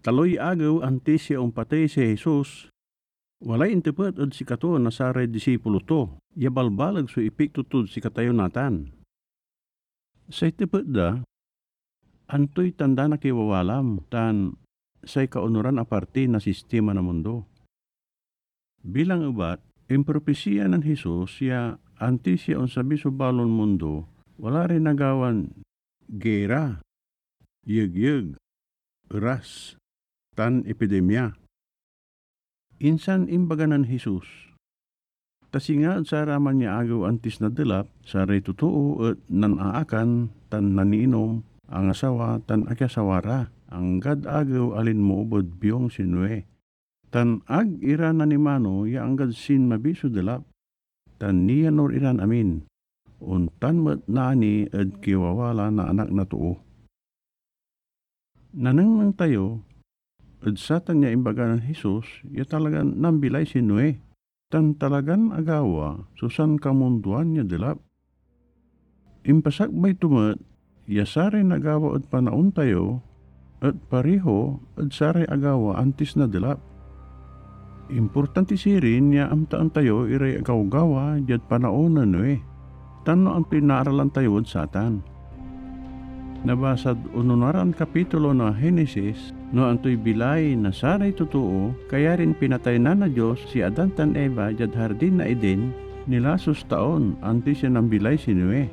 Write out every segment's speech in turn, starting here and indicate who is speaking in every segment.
Speaker 1: Taloy agaw antes siya patay si Jesus. Walay intipet at si kato na saray disipulo to. Yabalbalag so ipik tutod si katayo natan. Sa itipet da, antoy tanda na kiwawalam tan say kaunuran aparte na sistema na mundo. Bilang ubat, impropesiya ng Jesus ya antes siya unsabi sa balon mundo, wala rin nagawan gera, yeg-yeg, ras, tan epidemya. Insan imbaga ng Jesus. Tasinga at sa raman niya agaw antis na dilap, sa ray totoo at nanaakan tan naniinom, ang asawa tan akyasawara, ang gad agaw alin mo ubod biyong sinwe. Tan ag ira na ni mano ya ang gad sin mabiso dilap, tan niya nor iran amin, untan mat naani at kiwawala na anak na tuo. Nanang tayo, at satan niya imbaga ng Jesus, ya talagang nambilay si Noe. Tan talagan agawa, susan kamunduan niya dilap. Impasak may tumat, ya sare nagawa at panaon tayo, at pariho at sare agawa antis na dilap. Importante sirin ya amtaan tayo iray agaw-gawa jad panaon na Noe. Tan no ang pinaaralan tayo at satan. Nabasad ununaran kapitulo na Henesis, no antoy bilay na saray totoo, kaya rin pinatay na Diyos si Adan tan Eva jad hardin na Eden, nilasos taon antes siya nang bilay si Noe.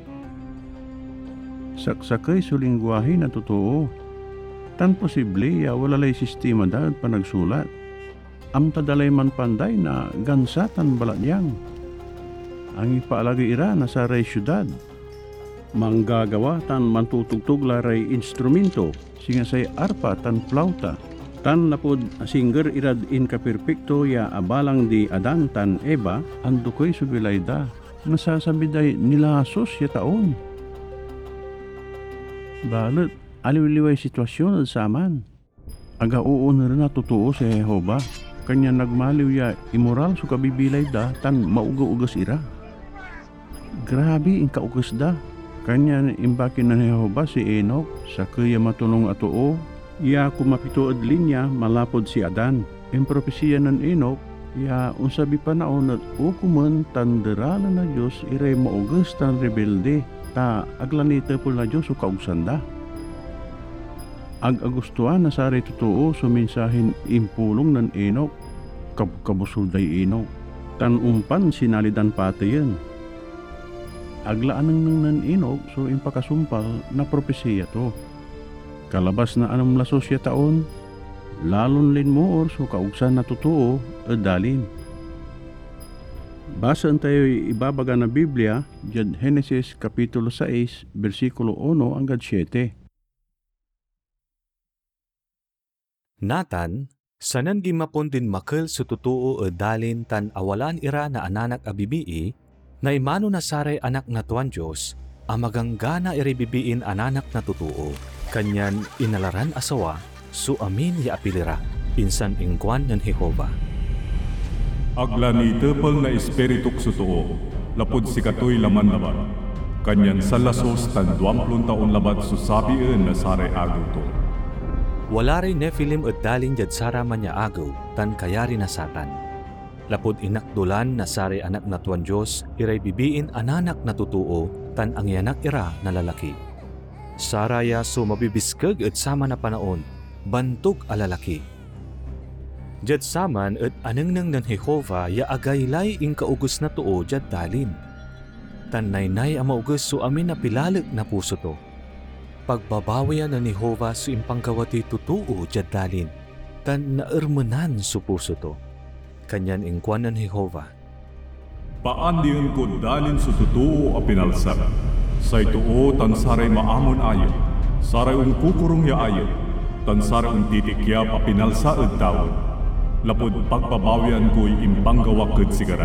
Speaker 1: Saksakay sulingwahi na totoo, tan posible ya walalay sistema dahil pa nagsulat. Amtadalay man panday na gansatan baladyang. Ang ipaalagi ira na saray syudad. Manggagawa tan mantutugtog laray instrumento, singa say arpa tan flauta. Tan napod singer irad in kapirpekto ya abalang di Adan tan Eva, ando ko'y subilayda, nasasabiday nilasos ya taon. Balit, aliwiliway sitwasyon at saman. Aga oo na rin natutuo si Jehova, kanya nagmaliw ya immoral so kabibilay da tan mauga-ugas ira. Grabe in kaugas da. Kanya imbakin na ni Jehova si Enoch sa kaya matunong atoo, iya kumapito ad linya malapod si Adan. Impropesiya ng Enoch, iya unsabi panaon at ukuman tanderala na Diyos iray maugas tan rebelde, ta aglanita po na Diyos o kaugsanda. Ag-agustuhan na saray totoo suminsahin impulong ng Enoch, kabusulday Enoch, tan umpan sinalidan patayan. Aglaan ng Enoch so impakasumpal na propesiya to. Kalabas na anong lasos ya taon, lalon lin mo or so kaugsan na totoo dalin. Basaan tayo ibabaga na Biblia, jad Henesis Kapitulo 6, versikulo 1 hanggang 7.
Speaker 2: Natan, sanan gimapon din makil sa totoo dalin tan awalan ira na ananak abibii, na imano na saray anak na tuwan Diyos, amaganggana iribibiin ananak na totoo. Kanyan inalaran asawa, so amin ya apilira, insan ingkwan ng Jehova.
Speaker 3: Agla ni tepel na espirituk sutuo, lapod si katoy laman labat. Kanyan sa lasos tan 20 taon labat susabiin na saray agaw to.
Speaker 2: Wala rin Nephilim at dalin jad saraman niya agaw, tan kayari na satan. Lapod inakdulan na sari anak na tuwan Diyos, iray bibiin ananak na tutuo, tan ang yanak ira na lalaki. Saraya so mabibiskag at sama na panaon, bantog alalaki. Jad saman at anengneng ng Jehova ya agaylay ing kaugos na tuo jad dalin. Tan naynay ang maugos so amin na pilalag na puso to. Pagbabawian na ni Jehova so impangkawati tutuo jad dalin, tan naermenan so puso to. Kanyan ingkwan ng Jehova.
Speaker 3: Paan diyan ko dalin sa totoo a pinalsap. Sa ituo tan saray maamon ayo, saray kukurong ya ayo, tan saray titikyap a pinalsa at tawon. Lapod pagbabawian ko'y impanggawakad sigara.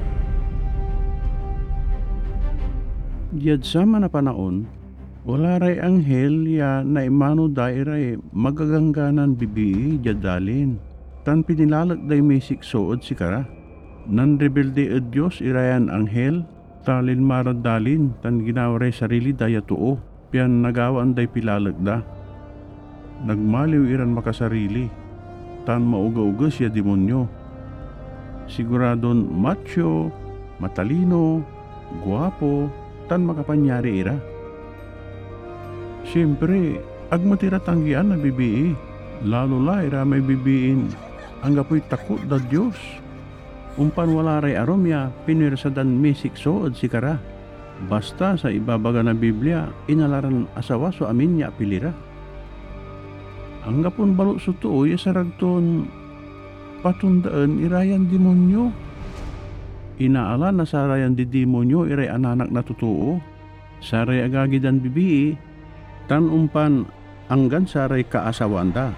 Speaker 1: Diyad sama na panaon, wala ray anghel ya na imano dairay magagangganan bibii jadalin. Tan pinilalag day may siksood si kara. Nan rebelde ed Diyos irayan anghel, talin maradalin, tan ginawaray sarili daya tuo, piyan nagawaan day pilalag da. nagmaliw iran makasarili, tan mauga-uga siya demonyo. Siguradon macho, matalino, guwapo, tan makapanyari ira. Siyempre, agmatira tanggian na bibii, lalo la ira may bibiin, ang gapoy takot da Diyos. Umpan wala ray aromya, pinirsadan misikso at sikara. Basta sa ibabaga na Biblia, inalaran asawa so amin niya apilira. Ang gapon balo so tuo, yasaragton patundaan irayan demonyo. Inaala na sarayan di demonyo iray ananak na totoo. Saray agagidan bibii, tan umpan anggan saray kaasawanda.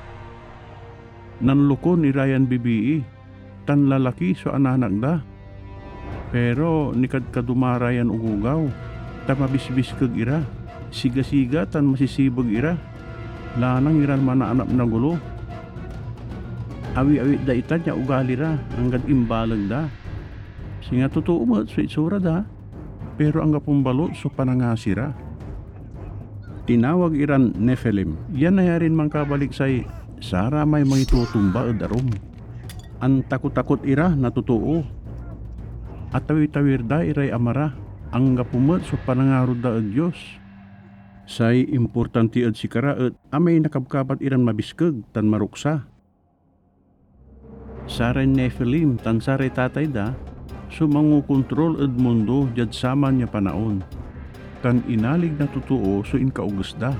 Speaker 1: Nanlukon irayan bibii, tan lalaki so ananak da. Pero nikad kadumarayan ugugaw, ta mabisbis kag ira, siga-siga tan masisibag ira, lanang iran manaanap na gulo. Awi-awi da itan niya ugali ra, hanggang imbalag da. Singa totoo mo, so itsura da, pero ang gapumbalot so panangasira. Tinawag iran Nephilim, yan nayarin mang kabalik say, sara may mga itutumba arum. Ang takot-takot ira na totoo. At tawir da iray amara, ang gapumat so panangarod da ad Diyos. Say importante ad sikara at amay nakabkabat iran mabiskag tan maruksa. Saray Nephilim tan saray tatay da, so mangukontrol ad mundo jad saman niya panaon. Tan inalig na totoo so inkaugas da.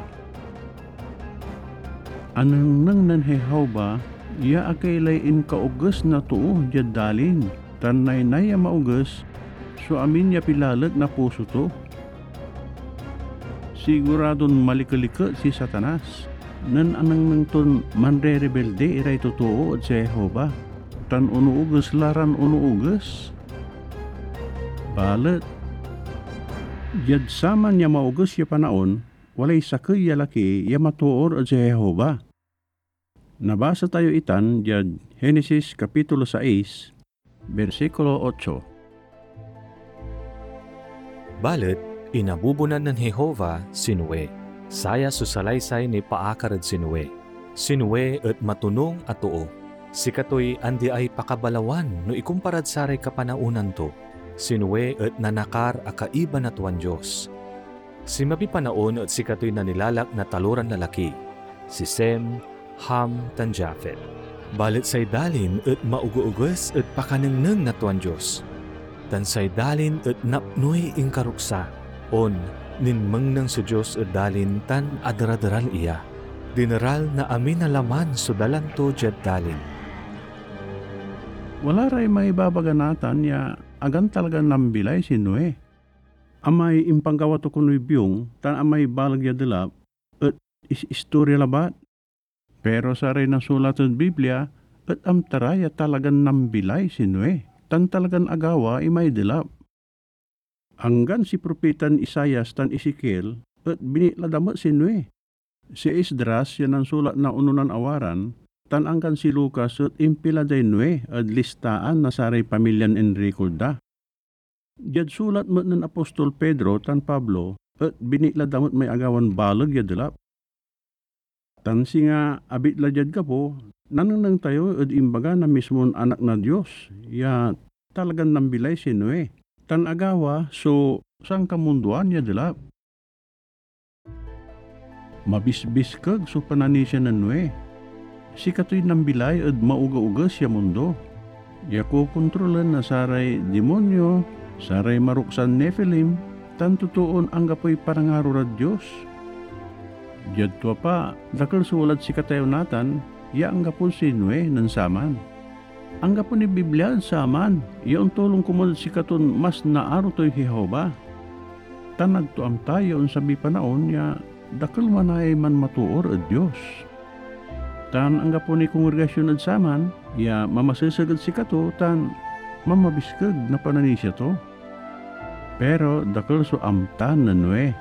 Speaker 1: Anang nang nanhehaw ba, ya akaylay inkaugas na tuo jad dalin. Tan naynay maugas, so amin niya pilalag na puso to. Siguradon malikalika si Satanas, nan anang nang ton manre-rebelde iray totoo at si Jehovah, tan unuugas laran unuugas. Balat, yad saman niya maugas ya panaon, walay sakay ya laki ya matuor at si Jehovah. Nabasa tayo itan, yad Genesis Kapitulo 6, Versikulo 8.
Speaker 2: Balet, inabubunan ng Jehova si Noe. Saya susalaysay ni paakarad si Noe. Si Noe at matunong at tuo. Si katoy andi ay pakabalawan no ikumparat saray kapanaunan to. Si Noe at nanakar a kaiba na tuwan Diyos. Si mapipanaon at si katoy nanilalak na taluran lalaki. Si Sem, Ham, tan Japhet. Balit say dalin at mauguugas at pakanengneng na tuwan Diyos. Tan say dalin at napnoy inkaruksa. On, ninmang nang sa Diyos at dalin tan adaradaral iya. Dinaral na amin na laman so dalanto jad dalin.
Speaker 1: Wala ray may babaganatan ya agan talaga nambilay si Noe. Amay impanggawa to kunoy biyong tan amay balag ya dilap at istorya labat. Pero sa rin nasulat sa Biblia, at amtaraya talagang nambilay si Noe, tan talagang agawa imay dilap. Hanggan si Propetan Isayas tan Ezekiel, at biniladamot si Noe. Si Esdras yan ang sulat na ununan awaran, tan angkan si Lucas at impiladay Noe at listaan na saray pamilyan Enrico da. Jad sulat mo ng Apostol Pedro tan Pablo, at biniladamot may agawan balag ya dilap. Tansi nga abit ladyad ka po, nanang tayo at imbaga na mismon anak na Diyos, ya talagang nambilay si Noe. Tan agawa, so sang kamunduan ya dilap. Mabisbis kag so pananisya na Noe. Si katoy nambilay at mauga-uga siya mundo. Ya ko kontrolan na saray demonyo, saray maruksan Nephilim, tan tutuon ang gapoy parangarurad Diyos. Diyad tua pa, dakal sulat si katayo natan, ya ang gapon si Noe ng saman. Ang gapon ni Biblia ng saman, ya ang tulong kumunod si katon mas naaro to'y Jehova. Tan nagtuam tayo ang sabi panaon, ya dakal manay man matuor at Diyos. Tan ang gapon ni kongregasyon at saman, ya mamasasagad si kato, tan mamabiskag na pananisya to. Pero dakal so amtan na Noe.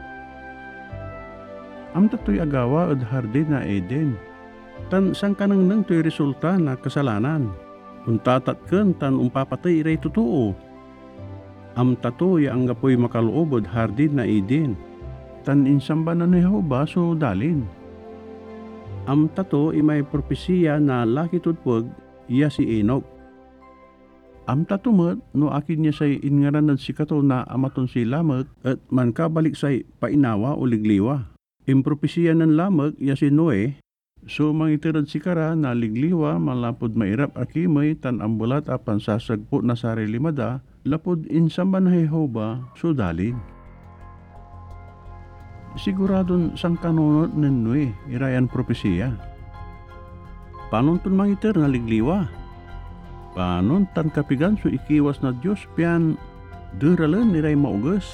Speaker 1: Amta to'y agawa at hardin na Eden. Tan sang kanang nang to'y resulta na kasalanan. Untatat ken tan umpapatay iray totoo. Amta to'y ang gapoy makaloob at hardin na Eden. Tan insamba na ni Jehova so dalin. Amta to imay propesiya na laki tutpag iya si Enoch. Amta tumet no akin niya say ingaranan si kato na amaton si Lamek at man kabalik say painawa o ligliwa. Impropesiya ng Lamek iya si Noe. So mangitirad si kara na ligliwa malapod mairap akimay tan ambulat apan sasagpo na sari limada lapod insamban Jehova so dalin. Siguradon sang kanunod ng Noe irayan propesiya. Panon ton mangitir na ligliwa? Panon tan kapigan so ikiwas na Diyos pian deralan niray maugas.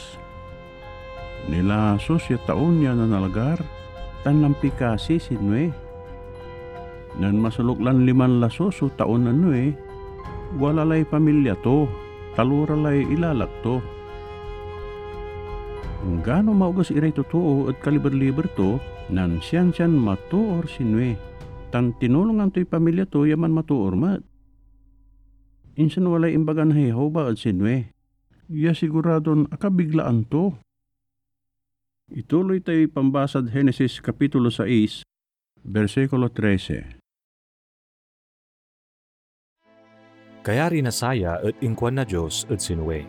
Speaker 1: Nila sos ya taon niya na nalagar tan lampikasi si Noe. Nan masuluklan 5 lasos so taon na Noe, walalay pamilya to, taluralay ilalak to. Gano maugas iray totoo at kaliber-liber to, nan siyan matuor si Noe. Tan tinulungan to'y pamilya to, yaman matuor mat. Insan walay imbagan Jehova at si Noe. Ya siguradon akabiglaan to. Ituloy tayo pambasad Genesis Kapitulo 6, versikulo 13.
Speaker 2: Kaya rinasaya at ingkwan na Diyos at si Noe.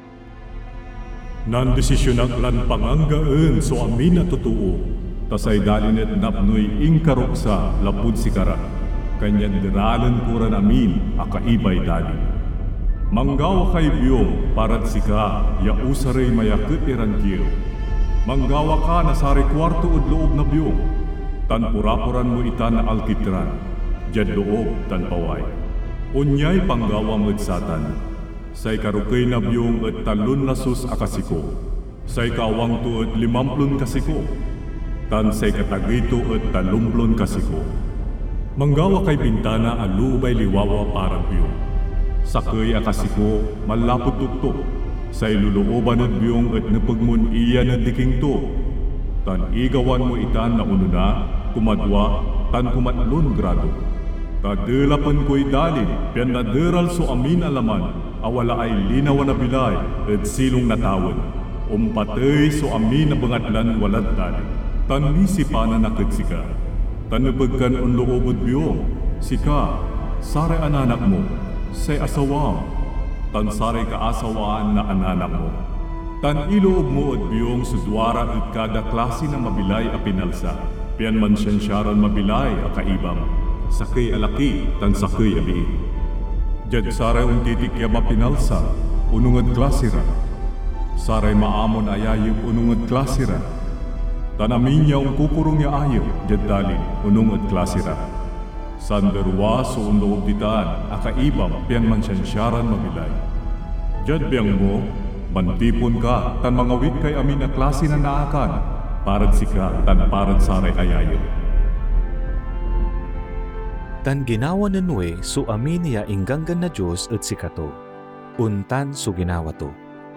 Speaker 3: Nan desisyonak lan panganggaan so amin na totoo, tasay dalinet napnoy ingkaroksa lapud si kara, kanyan diralan kuran amin akaibay dali. Manggawa kay biyong parat sika, ya usaray mayakit iran kiyo. Manggawa ka na sari kwarto ud loob na biyong, tan purapuran mo itan na alkitran, jad loob tan paway. Unyay panggawa mo't satan, say karukay na biyong at talon lasos akasiko, say kawang to at 50 kasiko, tan say katagito at 30 kasiko. Manggawa kay bintana alubay liwawa para biyong, sakay akasiko malapot tuktok, say lulooban at biyong at napagmun iya na diking to, tan igawan mo itan na uno na, kumadwa, tan kumatlon grado. Kadelapan ko'y dalin, pian naderal so amin alaman, awala ay linaw na bilay, at silong natawad. Umpatay so amin na bangatlan walad dalin. Tan misipa na nakadsika. Tan napagkan unloobod biyong, sika, saray ananak mo, say asawam. Tan saray kaasawaan na ananak mo. Tan iloob mo at biyong sudwara at kada klase ng mabilay a pinalsa. Pian man syansyaran mabilay a kaibam. Sakay alaki tan sakay abiin. Jad saray untitik ya mapinalsa, unungad klasira. Saray maamon ayayip unungad klasira. Tanamin niya kukurong ya ayip, jad dalin unungad klasira. Sanderwa so unloob ditaan, akaibam pian man syansyaran mabilay. Jad biyang mo, bantipon ka tan mangawit kay amin na klase na naakan, parad sika tan parad saray ayayip.
Speaker 2: Tan ginawa ni Noe so amin niya inggangan na Diyos at si kato. Untan so ginawa to.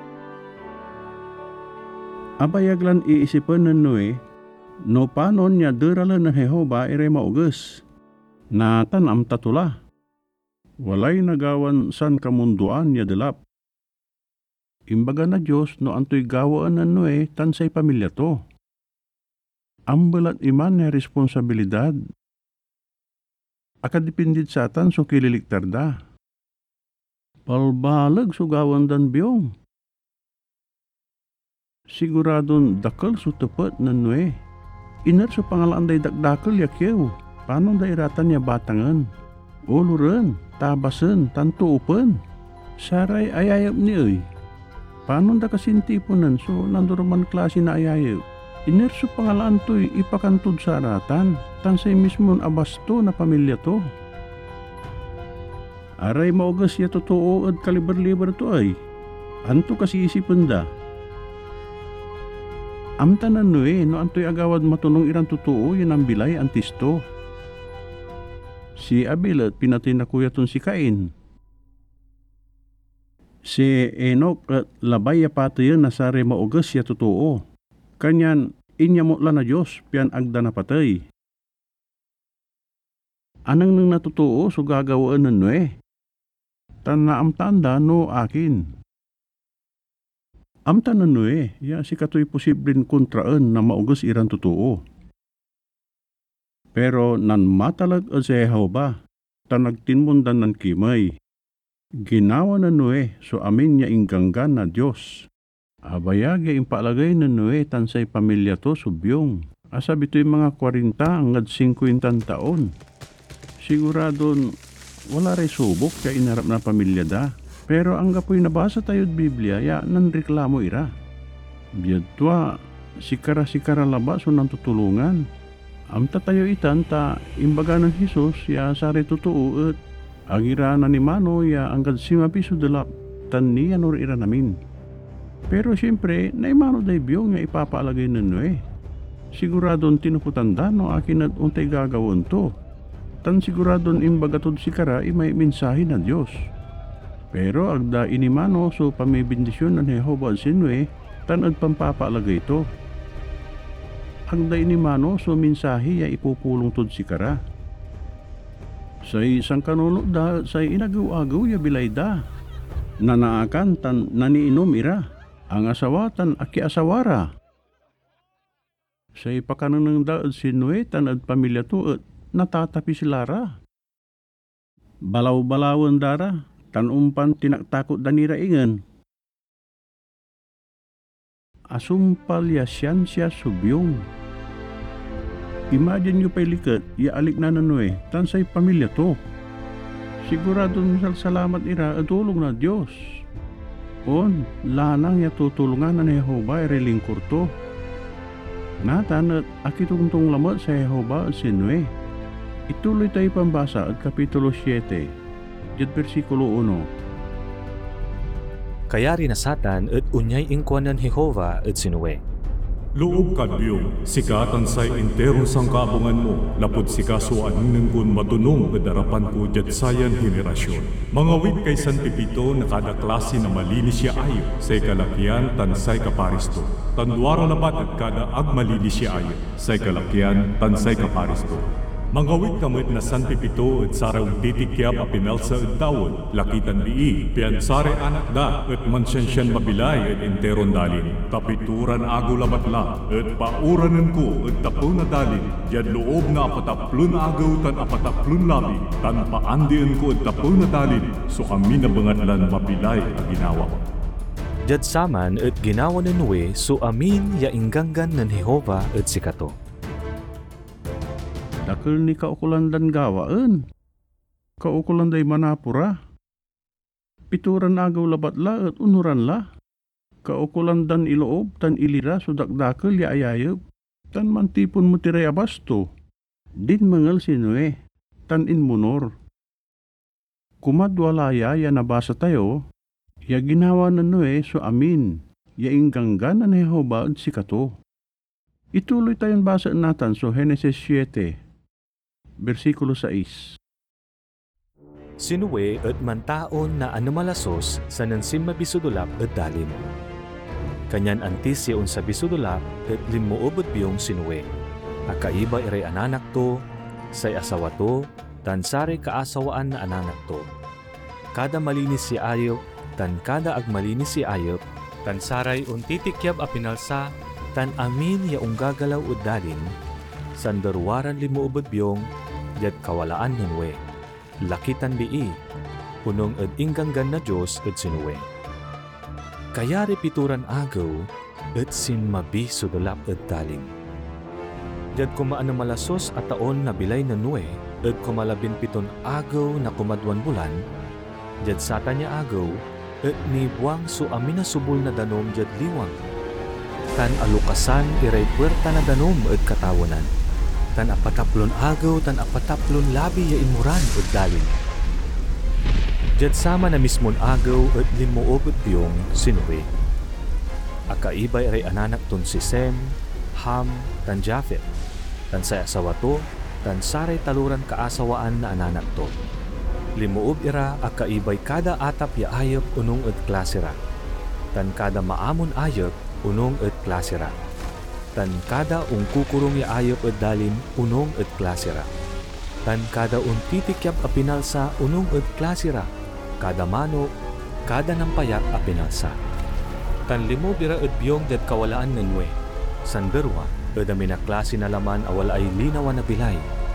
Speaker 1: Abayaglan iisipan ng Noe, no panon niya deralan na Jehova ire maugas. Na tanam tatula. Walay nagawan san kamunduan niya delap. Imbaga na Diyos no antoy gawaan ng Noe tan say pamilya to. Ambalat iman na responsibilidad. Akadipindid satan so kililiktar da. Palbalag so gawan dan biyong. Siguradon dakal so tepat na Noe. Inar so pangalaan day dakdakal yakyaw. Paano day iratan niya batangan? Uluran, tabasan, tantuupan. Saray ayayap ni ay. Paano da kasintipunan so nanduraman klase na ayayap? Inar so pangalaan to'y ipakantod sa aratan. Tansay mismon abasto na pamilya to. Aray maugas ya totoo at kaliber-liber to ay. Anto kasi isipan da. Amta na Noe no antoy agawad matunong irang totoo yun ang bilay antisto. Si Abel at pinatay na kuyaton si Cain. Si Enoch at labay ya patayan na sari maugas ya totoo. Kanyan inyamot la na Diyos pian agda na patay. Anang nang natutuo so gagawaan ng Noe. Tan na amtanda no akin. Amta na Noe, ya si kato'y posibleng kontraan na maugas irang totoo. Pero nan matalag sa Jehova, tan nagtinmundan nan kimay. Ginawa na Noe so amin niya inganggan na Diyos. Abayag ya impalagay na Noe tan say pamilya to subyong. Asab ito'y mga 40 hangad 50 taon. Siguradon wala rin subok kaya inarap na pamilya da. Pero ang gapoy nabasa tayo't Biblia ya nan reklamo ira. Biyadwa sikara laba so nang tutulungan. Amta tayo itan ta imbaga ng Jesus ya sari totoo at agira na ni Mano ya anggad sima piso dalap tan niya nor ira namin. Pero siyempre naimano day biyong nga ipapaalagay na Noe. Siguradon tinuputanda no akin at untay gagawon to. Tan siguradon imbagatod sikara imay mensahe na Diyos. Pero agda inimano so pamibindisyon ng Jehova si Noe tan at pampapaalagay to. Agda inimano so mensahe ya ipupulong tod sikara. Say isang kanuno da say inagaw-agaw ya bilay da. Nanaakan tan naniinom ira. Ang asawatan aki asawara. Say pakanang daad si Noe tan ad pamilya to at natatapi silara. Balaw-balawan dara tan umpan tinaktakot danira ingan. Asumpal ya siya subyong. Imagine nyo pa'y likat, ialik na Noe, tan say pamilya to. Siguradong misal salamat ira at tulong na Diyos. On, lanang ya tutulungan na Jehova ay relingkur to. Natan at akitungtong lamat sa Jehova at si Noe. Ituloy tayo pambasa at Kapitulo 7, at versikulo 1.
Speaker 2: Kaya rin na Satan at unyay ingkwanan Jehova at si Noe.
Speaker 3: Loob kadbiyong, sikatan say enterong sangkabungan mo, lapod sikasuan nenggun matunong kadarapan ko jat sayan henerasyon. Mga wit kay Santipito na kada klase na malinis siya ayo, say kalakyan tan say kaparisto. Tanduara labat at kada ag malinis siya ayo, say kalakyan tan say kaparisto. Mga wit kamit na Santipito at sarawang titikyap a pinalsa at tawon, lakitan bii, piyan sare anak da at mansyansyan mabilay at enteron dalin. Tapituran ago labatla at pauranan ko at tapo na dalin, yad loob na apataplon agaw tan apataplon labi, tan paandian ko at tapo na dalin, so kami na bangatlan mabilay a ginawa.
Speaker 2: Jad saman at ginawa ni Noe so amin ya ingganggan ng Jehova at sikato.
Speaker 1: Dakil ni kaukulandan gawaan. Kaukulanday manapura. Pituran agaw labatla at unuran la. Kaukulandan iloob tan ilira so dakdakil ya ayayab. Tan mantipon mo tiray abasto. Din mangal si Noe. Tan inmunor. Kumadwalaya ya nabasa tayo. Ya ginawa na Noe so amin. Ya ingganggan na Jehova at sikato. Ituloy tayong basa natin so Genesis 7. Versikulo 6.
Speaker 2: Si Noe at mantaon na anumalasos sa nansim mabisudulap at dalin. Kanyan antis yaon sa bisudulap at limuobot biyong si Noe. Akaiba iray ananak to, say asawa to, tan sare kaasawaan na ananak to. Kada malinis si ayop, tan kada ag malinis si ayop, tan saray untitikyab a pinalsa, tan amin yaong gagalaw at dalin, sandarwaran limuobot biyong, yad kawalaan ni Noe. Lakitan bii, punong ed ingganggan na Diyos ed si Noe. Kaya repituran agaw, ed sin mabi sudulap ed dalin. Yad kumaan na malasos at taon na bilay na Noe, ed kumalabin piton agaw na kumadwan bulan, yad sata niya agaw, ed ni buwang so amin na subol na danom yad liwang. Tan alukasan iray puerta na danom ed katawanan. Tan apataplon agaw, tan apataplon labi ya imuran o dalin. Jad sama na mismon agaw at limuog at biyong si Noe. Akaibay ray ananak ton si Sem, Ham, tan Japhet, tan say asawa to, tan saray taluran kaasawaan na ananak to. Limuog ira akaibay kada atap ya ayop unong at klasira, tan kada maamon ayop unong at klasira. Tan kada ungkukurong ya ayop at dalin unong at klasira. Tan kada untitikyap a pinalsa unong at klasira. Kada manok, kada nampayak a pinalsa. Tan limo bira at biyong dat kawalaan ng Noe. Sanderwa, at amin na klase na laman awala ay linawan na bilay.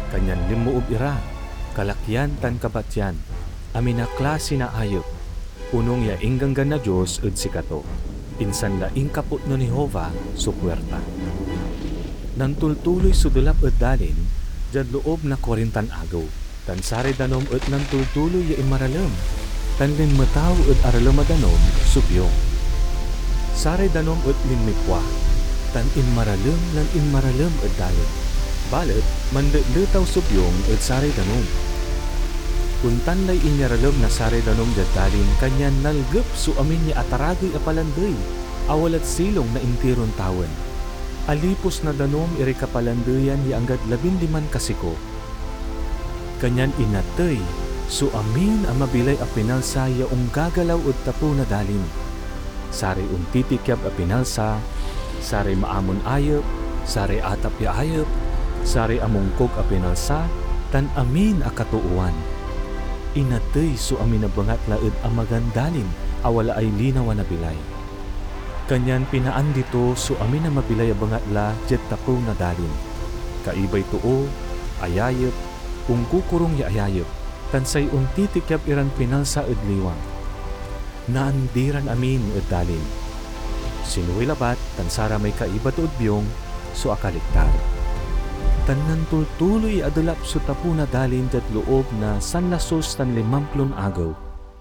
Speaker 2: Kanyan limuob ira, kalakyan tan kabatyan, amin na klase na ayop, unong ya inggang na Diyos ud sikato, insan laing kaput no ni Jehova so puwerta. Nantultuloy sudulap ud dalin, jad loob na 40 agaw, tan sare danom ud nantultuloy ya imaralam, tan linmataw ud aralama danom subyong. Sare danom ud linmipwa, tan inmaralam lan inmaralam ud dalin. Balet, mandlitaw subyong ud sare danom. Kuntan lay inyaralam na sare danom jad dalin, kanyan nalgep su amin ni ataragoy apalanday, awalat silong na intiron tawan. Alipos na danom iri kapalandayan ya anggad 15 kasiko. Kanyan inatay, su amin ang mabilay a pinalsa ya gagalaw ud tapo na dalin. Sare titikyab a pinalsa, sare maamon ayop, sare atap ya ayop, sare amungkog a pinalsa, tan amin a katuuan. Inatay su amin na bangat laud ang magandalin, awala ay linaw na bilay. Kanyan pinaan dito su amin na mabilay a bangat la jet tapo na dalin. Kaibay tuo, ayayop, kukurong ya ayayop, tan say titikyab iran pinalsa ud liwang. Naandiran amin ud dalin. Sinuwi labat, tan sara may kaiba ud biyong, su akaliktar. Tanan tultuloy adulap su tapo na dalin jad loob na sanlasos tan 50 agaw.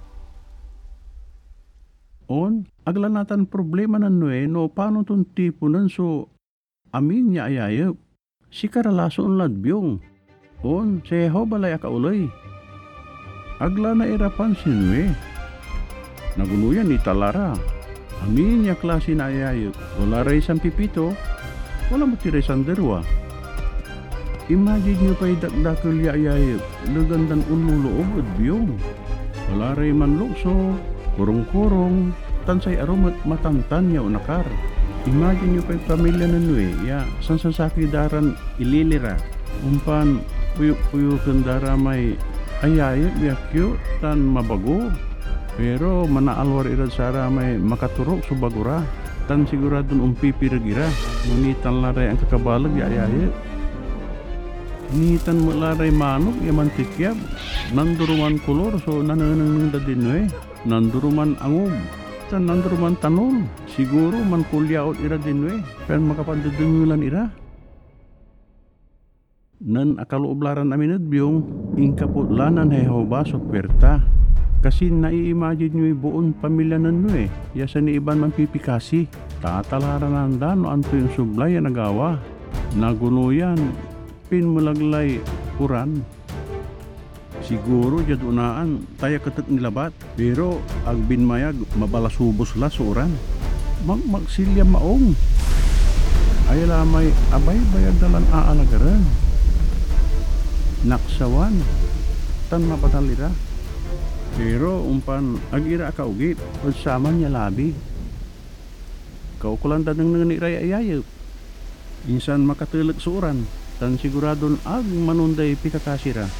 Speaker 1: On, aglanatan problema nan no paano tong tipo nan so amin niya ayayap. Si karalaso ang ladbyong. On, si Jehova lay akaulay. Agla na irapan sinwe. Naguluyan ni talara. Amin niya klase na ayayap. Wala ray isang pipito. Wala matiray isang derwa. Imagine nyo pa'y dakdakil ayayap. Lagandang unluloob at biyong. Wala ray manlukso. Kurong-kurong, tansay aromat matantan yaw nakar. Imagine nyo pa'y pamilya na nwe, ya, sansasaki daran ililira. Umpan, puyo-puyo kandara may ayayip, yakyo, tan mabago. Pero manaalwar irad sara may makaturok sa bagura. Tan siguradon pipiragira, nunitan laray ang kakabalag, ya ayayip. Nunitan mo laray manok, ya mantikyab. Nanduruman kolor, so nananang dadinwe. Nanduruman angom, tan nanduruman tanol, siguro man kulyaot ira dinwe, pero makapandudungulan ira. Nan akaluoblaran amin biyong ingkaputlanan Jehova so pwerta. Kasi nai-imagine nyo buon pamilya nanwe, yasa ni iban man pipikasi, tatalaran nanda no anto yung sublay na nagawa, nagunuyan, pinmulaglay uran. Siguro jad unaan taya katet nilabat, pero ag binmayag mabalasubos la suran. Magsilya maong. Ay lamay abay bayag dalan aalagaran. Naksawan tan mapatalira. Pero umpan agira kaugit od sama niya labi. Kaukulan tanang nanganiray ayayap. Insan makatulog suran tan siguradon ag manunday pikakasira.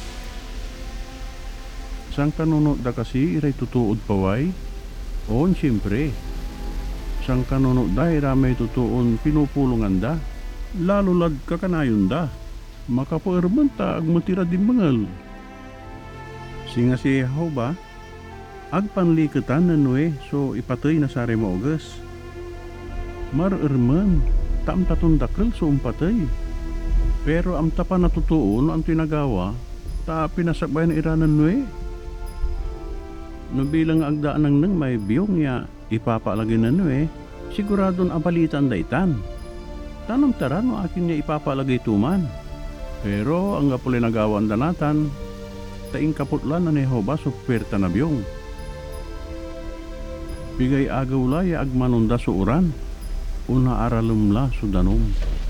Speaker 1: Sang kanunod da kasi iray tutuod paway? On, siyempre. Sang kanunod da iramay tutuon pinupulungan da? Lalo lad kakanayon da. Makapairman ta agmatira din mangal. Singa si Jehova, agpanlikatan na nwe so ipatay na sari maugas. Mararman, taam tatundakal so umpatay. Pero am tapa natutuon ang tinagawa, ta pinasakbay na iranan nwe. No bilang agdaan nang may biyong niya ipapalagay na siguradon abalitan daitan. Tanong tara no akin niya ipapalagay tuman. Pero ang gapuli nagawan danatan, taing kaputlan na ni Jehova so pwerta na biyong. Bigay agaw la ya agmanunda so uran, una aralum la so danom.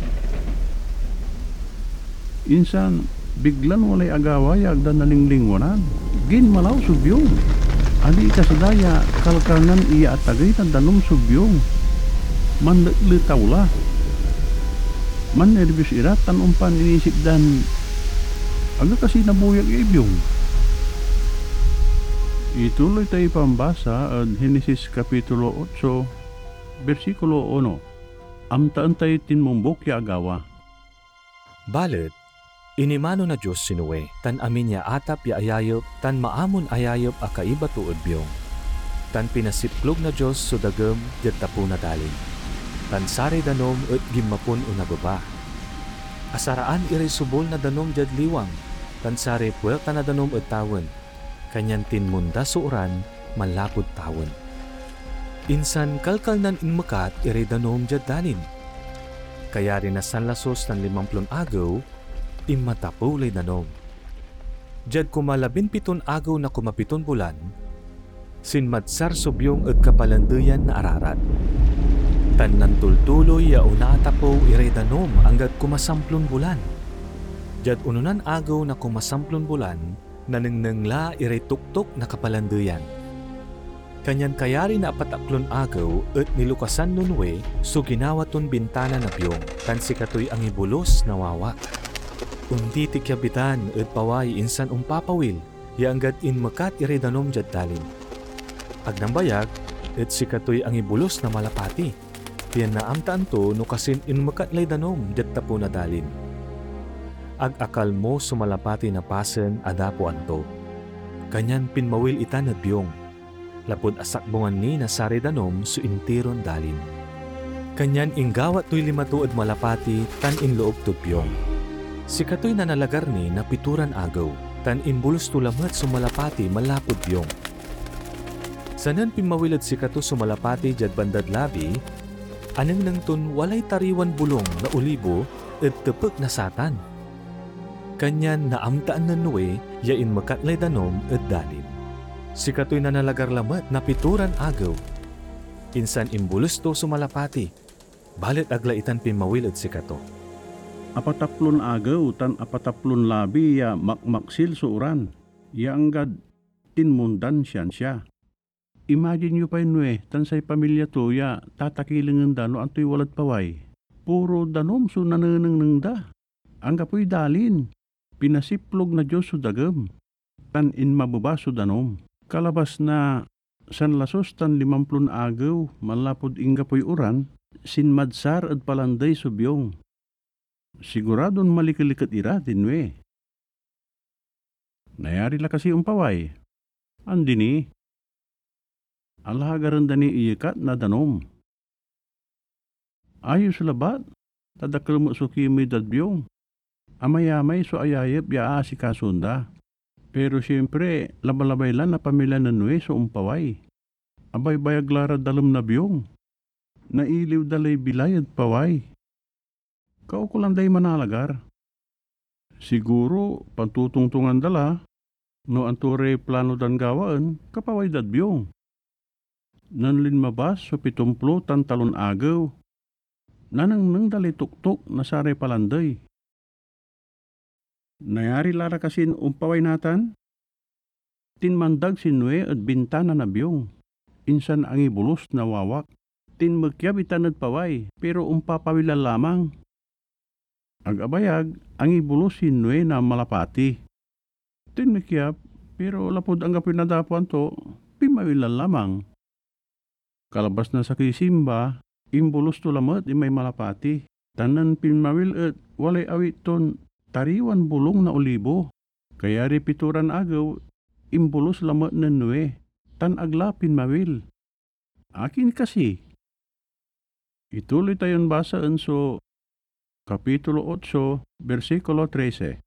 Speaker 1: Insan, biglan walay agawa ya agdan nalinglingwanan, gin malaw so biyong. Ali kasadaya kalkangan iya atagay na danom subyong. Manlitaw la. Man nervyos ira tan umpan inisip dan aga kasi nabuyag ibyong. Ituloy tayo pambasa at Genesis Kapitulo 8, versikulo 1. Amtaan tayo tinmumbok ya agawa.
Speaker 2: Balet, Inimano na Diyos si Noe, tan amin ya atap ya ayayop, tan maamon ayayop a kaiba tuod biyong. Tan pinasiplog na Diyos so dagem jad tapo na dalin. Tan sari danom et gimmapon unababa. Asaraan iray subol na danom jad liwang, tan sari puwerta na danom et tawen. Kanyan tinmunda suuran, malapod tawen. Insan kalkal nan inmakat iray danom jad dalin. Kaya rin na sanlasos ng 50 agaw, imatapulay danom. Jad kumalabinpiton agaw na kumapiton bulan, sinmadsar subyong ag kapalandayan na ararat. Tan nantultuloy ya unaatapo iray danom hanggat kumasamplon bulan. Jad ununan agaw na kumasamplon bulan, nanengnengla iray tuktok na kapalandayan. Kanyan kayari na apataklon agaw at nilukasan nunwe so ginawaton bintana na biyong tan sikatoy ang ibulos na wawa. Undi ti kyabitan at paway insan umpapawil yaanggat inmakat iredanom jad dalin. Agnambayag at sikatoy ang ibulos na malapati. Tiyan na amtaan to no kasin inmakat lay danom jad tapo na dalin. Ag-akal mo sumalapati na pasen adapo anto. Kanyan pinmawil itan at biyong. Lapod asakbungan ni na sari danom su intiron dalin. Kanyan inggawat to'y limatuod malapati tan inloob tupyong. Si kato'y nanalagar ni na pituran agaw, tan imbulos tulamat sumalapati malapod biyong. Sanan pimawilad si kato sumalapati jad bandad labi, anang nangton walay tariwan bulong na ulibo at tepek na satan. Kanyan naamtaan na nuwe yain makatlay danom at dalin. Si kato'y nanalagar lamat na pituran agaw. Insan imbulos to sumalapati. Balit aglaitan pimawilad si kato.
Speaker 1: Apataplon agaw tan apataplon labi ya makmaksil suuran. Ya anggad tinmundan siya. Imagine nyo pa inwe, tan say pamilya to ya tatakilingan dano anto'y walad paway. Puro danom so nananang da. Angga po'y dalin. Pinasiplog na Diyos so dagem. Tan inmababa so danom. Kalabas na sanlasos tan 50 agaw, malapod inga po'y uran, sinmadsar at palanday subyong. Siguradon malikalikat ira dinwe. Nayari la kasi umpaway. Andini, alhagaran dani iyakat na danom. Ayos labat, tadakal mo suki may dadbyong. Amayamay so ayayap ya si kasunda. Pero siyempre, labalabay lang na pamilya na nuwe so umpaway. Abay bayag lara dalam na biyong. Nailiw dalay bilayad paway. Kaukulan day manalagar. Siguro, pantutungtungan dala, no anture plano dan gawaan, kapaway dad biyong. Nanlin mabas so 70 tan talon agaw. Nanang nang dalay tuktok na sare palanday. Nayari lara kasin umpaway natan, tinmandag si Noe at bintana na biyong. Insan ang ibulos na wawak, tinmakyab itanad paway, pero umpapawila lamang. Agabayag, ang ibulos si Noe na malapati. Tinmakyab, pero lapod ang kapinadapuan to, pimawila lamang. Kalabas na sa kisimba, imbulos to lamat imay malapati. Tanan pinmawil at walay awit ton, tariwan bulong na olibo, kaya repituran agaw, imbulos lamat na Noe, tan aglapin mawil. Akin kasi. Ituloy tayon basaan so Kapitulo 8, versikulo 13.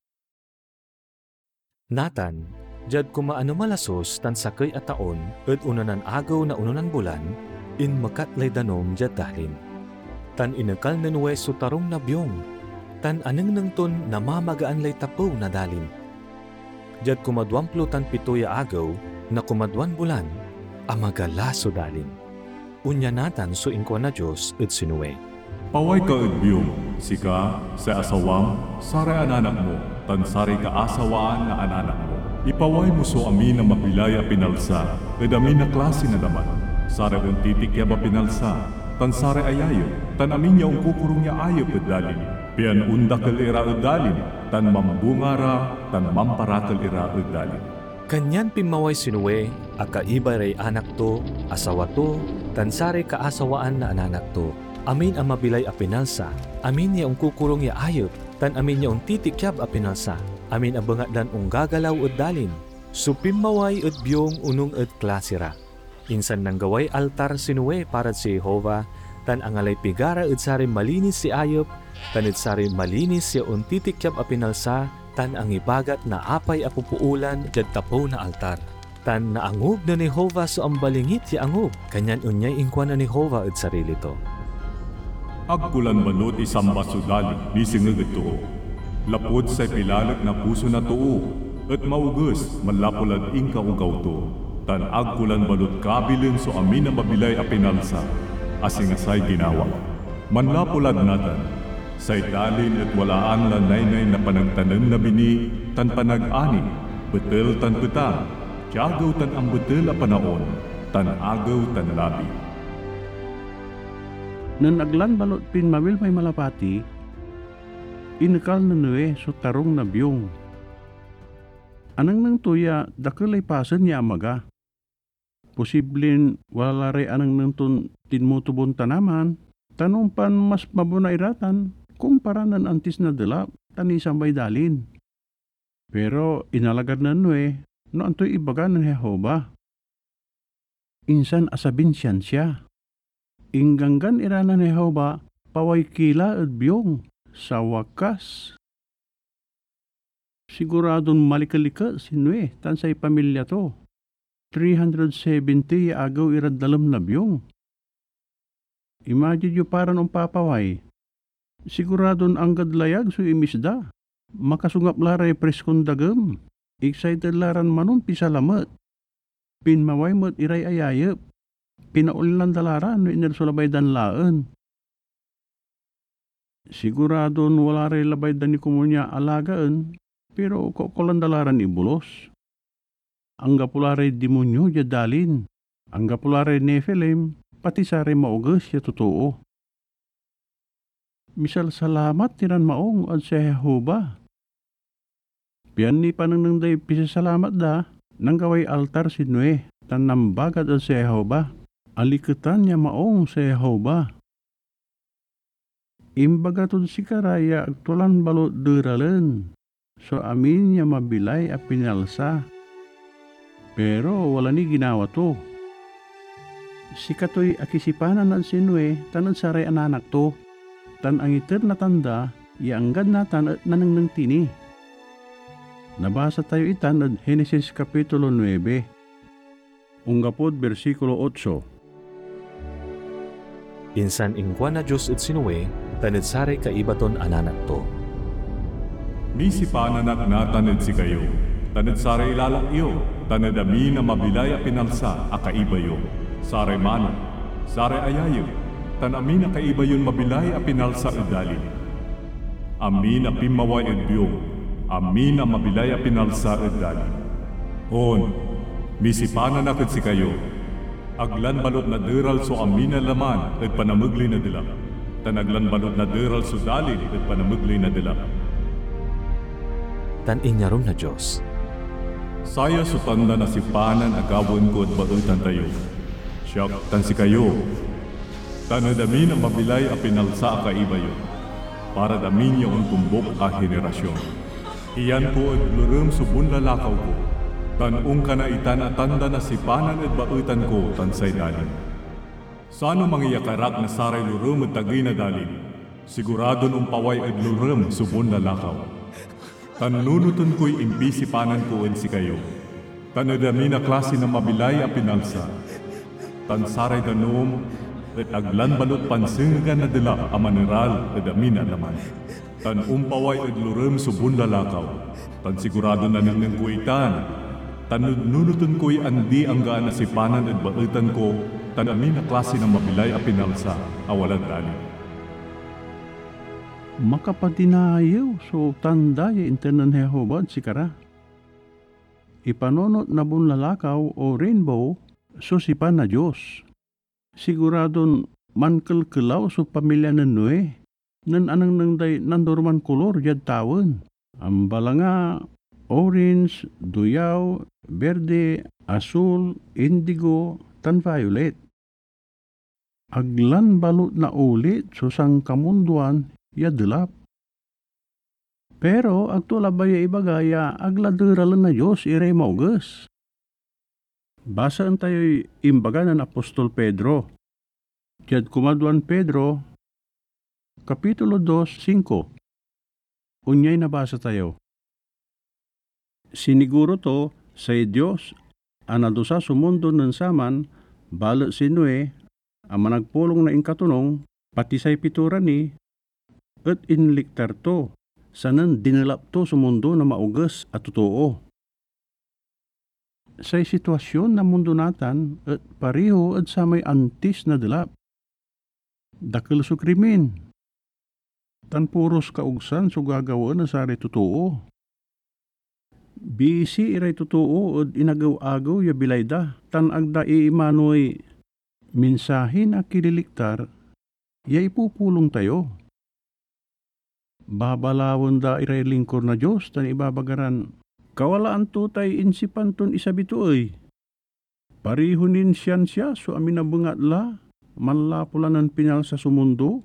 Speaker 2: Natan, jad kumaano malasos tan sakay at taon, at unanan agaw na ununan bulan, in makatlay danom jad dalin. Tan inakal na Noe so tarong na biyong, tan aneng nangton namamagaan lay tapo na dalin. Jad kumadwamplo tan pitoya agaw na kumadwan bulan, amagala so dalin. Unya natan so ingko na Diyos at sinuwe.
Speaker 3: Paway ka edbyong, sika sa asawam, saray ananak mo, tan saray ka asawaan na ananak mo. Ipaway mo so amin na mapilaya pinalsa, ed amin na klase na naman. Saray kong titikya ba pinalsa, tan saray ayayo, tan amin niya kukurong niya ayaw ed dalin. Pian undakal ira udalin, tan mambungara, tan mamparakal ira udalin.
Speaker 2: Kanyan pimaway sinuwe, akaiba ray anak to, asawa to, tan sari kaasawaan na ananak to. Amin ang mabilay a pinalsa, amin niya ang kukurong ya ayot, tan amin niya titikyab a pinalsa, amin abangat dan gagalaw at dalin, supimaway at biyong unong at klasira. Insan nang gaway altar sinuwe para si Jehova, tan angalay pigara at sari malinis si Ayop, tan at sari malinis siya titikyab a pinalsa, tan ang ibagat na apay a pupuulan jad tapo na altar. Tan naangub na ni Jehova so ang balingit si angub, kanyan unyay ingkwan na ni Jehova at sarili to.
Speaker 3: Agkulan balot isang basudali, bisingag ito. Lapod sa pilalag na puso na tuo, at maugus malapulad ingka ugaw to. Tan agkulan balot kabilin so amin na mabilay a pinalsa, asing asay ginawa. Manlapulad natan, sa italin at walaan la naynay na panagtanan na bini, tan panag-ani, betel tan petang, tiyagaw tan ang betel a panaon, tan agaw tan labi.
Speaker 1: Nan aglan balot pin mawil may malapati, inakal na nuwe so tarong na biyong. Anang nang tuya, dakulay pasan niya amaga. Posibleng wala rin anang nang tinmutubon tanaman, tanong pan mas mabunairatan, kumpara nan antis na dala, tanisang bay dalin. Pero inalagad na nuwe, no antoy ibaga ng Jehova. Insan asabin siya. Inggangan iranan ni Jehova, paway kila at biyong, sa wakas. Siguradong malikalika si Nue, tansay pamilya to. 370 agaw iradalam na biyong. Imagine yu para ng papaway. Siguradong ang gadlayag so imisda. Makasungap laray preskong dagam. Excited laran manon pisalamat. Pinmaway mo't iray ayayap. Pinaulilan dalaran no inersulabay dan laan. Siguradon wala rin labay dan ni kumunya alagaan, pero kokolan dalaran ibulos. Ang gapulare demonyo jadalin, ang gapulare Nephilim, pati sa rin maugas ya totoo. Misal salamat tiran maong at sa Jehova. Piyan ni pananangday pisasalamat da, nang gaway altar si Nue, tan nambagat at sa Jehova. Alikutan niya maong sa Jehova. Imbagatod si karaya agtulan balot duralan. So amin niya mabilay a pinalsa. Pero wala ni ginawa to. Si katoy akisipanan at sinwe tanan saray ananak to. Tan ang iter na tanda ianggad natan at nanang tini. Nabasa tayo itan at Genesis Kapitulo 9. Unggapod versikulo 8.
Speaker 2: Insan ingkwan na Diyos at sinuwe, tanid sari kaibaton ananak to.
Speaker 3: Misi pananak na tanid si kayo, tanid sari ilalakyo, tanid amin na mabilay a pinalsa a kaibayo. Sari mana, sari ayayo, tan amin na kaibayon mabilay a pinalsa udali. Amin na pimaway udbiyong, amin na mabilay a pinalsa udali. On, misi pananak si kayo, aglan balot na deral so amin na laman at panamugli na dila. Tanaglan balot na deral so dalin at panamugli na dila.
Speaker 2: Tan inyarom na Diyos.
Speaker 3: Saya so tanda na si panan agawon ko at bautan tayo. Siyak tan si kayo. Tanadami na mabilay a pinalsa a kaibayo. Para dami niya ang tumbok a henerasyon. Iyan ko at lurum subun lalakaw ko. Tanong ka na itanatanda na si panan at bautan ko tansay dalin. Sano mangyakarak na saray lurum at tagay na dalin. Sigurado nung paway at lurum subon lalakaw. Tanunuton ko'y imbisi panan ko at si kayo. Tanadami na klase na mabilay a pinalsa. Tansaray danom at aglan balot pansingan na dila a maneral at amin alaman. Tanumpaway at lurum subon lalakaw. Tansigurado na nang kuitan. Tanununuton ko'y andi ang gaan na sipanan at bautan ko, tanamin na klase ng mabilay a pinalsa, awalan dali.
Speaker 1: Makapatinayaw so tanda ya internan Jehova at sikara. Ipanonot na bunlalakaw o rainbow so sipan na Diyos. Siguradon mankelkelaw so pamilya ng Nue, nan anang nangday nandorman kolor jad tawon. Ang balanga orange, duyaw, berde, asul, indigo, tan violet. Aglan balot na ulit so sang kamunduan ya delap. Pero agtulabaya ibagaya agladeralan na Diyos iray maugas. Basaan tayo imbaga ng Apostol Pedro. Diyad kumadwan Pedro, Kapitulo 2:5. Unyay nabasa tayo. Siniguro to sa Diyos anadusa sumundo ng saman bala si Noe ang managpulong na inkatunong pati say pitura ni at inliktar to sanan dinalap to sa mundo na maugas at totoo. Sa sitwasyon na mundo natan at pareho at sa may antis na dilap. Dakil so krimen. Tan puros kaugsan so gagawa na sari totoo. Bisi iray totoo at inagaw-agaw ya bilayda. Tan agda iimanoy minsahin na kililiktar ya ipupulong tayo. Babalawon da iray lingkor na Diyos tan ibabagaran. Kawalaan to tay insipan ton isabitoy. Parihunin siyan siya so amin na bungat la. Manlapulan ng pinal sa sumundo.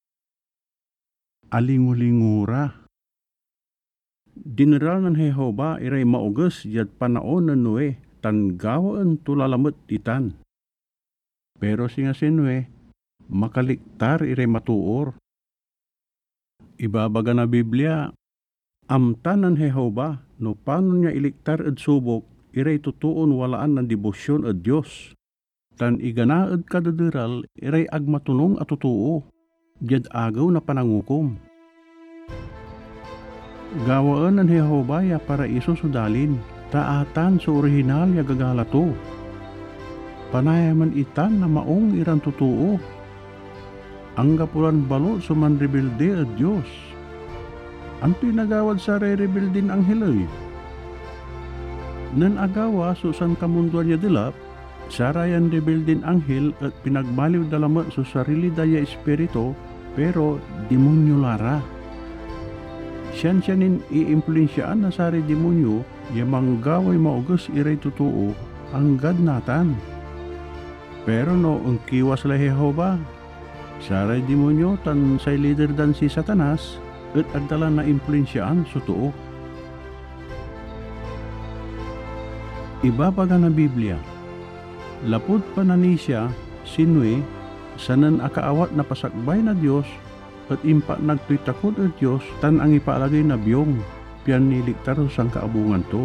Speaker 1: Alingulingura. Dineral ng Jehova iray maugas yad panaon ng Noe tan gawaan tulalamot itan. Pero singa si Noe makaliktar iray matuor. Ibabaga na Biblia, amtan ng Jehova no paano niya iliktar at subok iray tutuon walaan ng debosyon at Diyos. Tan igana at kadadiral iray agmatunong at totoo. Diyad agaw na panangukom. Gawaan ng Jehova ya para iso sudalin. Taatan sa orihinal ya gagalato. Panayaman itan na maong iran totoo. Ang gapulan balo suman rebelde at Diyos. Anto'y nagawad sa re-rebeldin ang hilay. Nan agawa susan kamunduan niya dilap, sarayan rebeldin anghel at pinagbaliw dalama sa sarili daya espiritu, pero demonyo lara. Siyan-siyanin iimpluensyaan na sari demonyo, yamang gaway maugas iray totoo, ang gad natan. Pero no, ang kiwas la Jehova, saray demonyo tan say leader dan si Satanas, at agdala na impluensyaan sa totoo. Ibabaga na Biblia, lapod pa na ni siya, sinwe, sanan akaawat na pasakbay na Diyos, at impa nagtuitakod at Diyos, tan ang ipaalagay na biyong, piyan niliktar sang kaabungan to.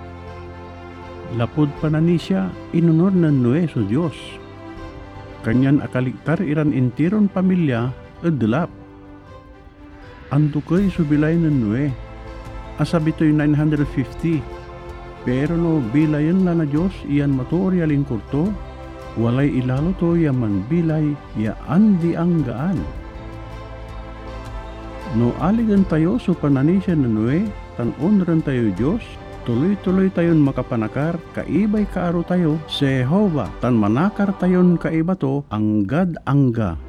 Speaker 1: Lapod pa na ni siya, inunod na Noe sa Diyos. Kanyan akaliktar iran intiron pamilya, at dilap. Ando kay subilay ng Noe, asabito'y 950, pero no bilayan na na Diyos, iyan matuori alingkor to, walay ilalo to yaman bilay, ya andi ang gaan. No aligan tayo so pananisya na Noe, tan onran tayo Diyos, tuloy-tuloy tayon makapanakar, kaibay kaaro tayo, sa Jehova, tan manakar tayon kaiba to, ang gad angga.